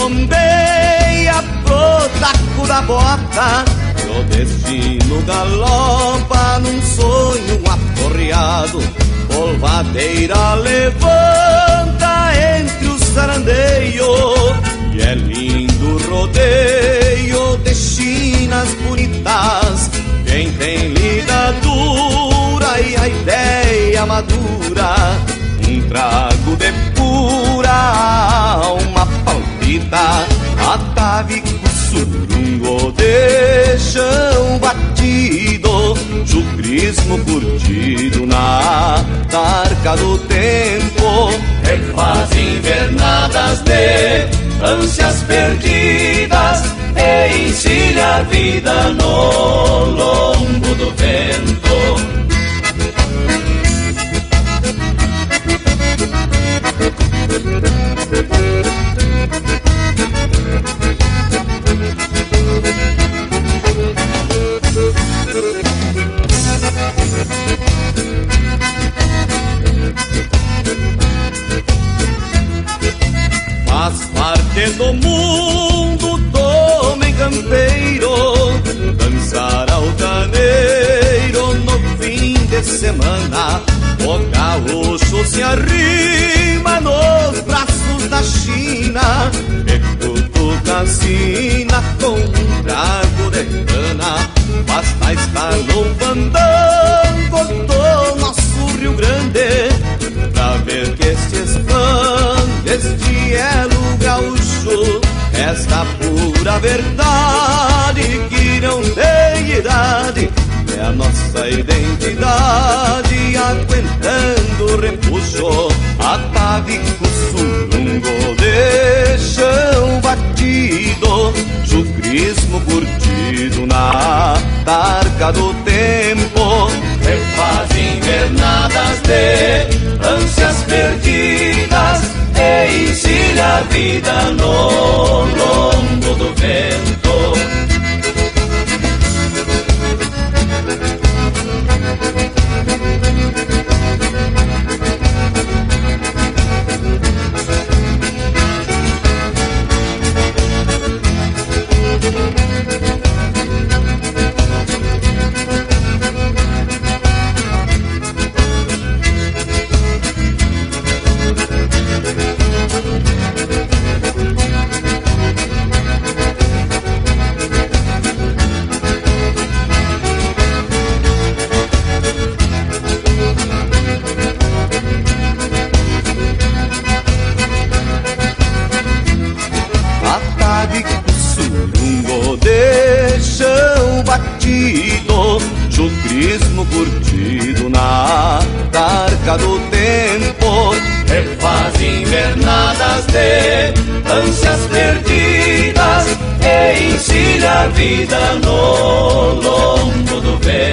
bombeia pro taco da bota, e o destino galopa num sonho aporreado. Polvadeira levanta entre os zarandeios, e é lindo rodeio de chinas bonitas. Quem tem lida dura e a ideia madura, um trago de pura alma palpita. Atavico surungo de chão batido, chucrismo curtido na tarca do tempo. Refaz invernadas de ânsias perdidas e ensina a vida no lombo do vento. Faz parte do mundo do homem campeiro dançar altaneiro no fim de semana. O gaúcho se arrima nos braços da China e cutuca a sina com um trago de cana. Basta estar no fandango do nosso Rio Grande pra ver que este é o gaúcho, esta pura verdade que não tem idade. É a nossa identidade aguentando o repuxo. Atavico surungo de chão batido, chucrismo curtido na tarca do tempo. Refaz invernadas de ânsias perdidas e ensina a vida no lombo do vento. Chucrismo curtido na tarca do tempo. Refaz invernadas de ânsias perdidas e ensina a vida no lombo do vento.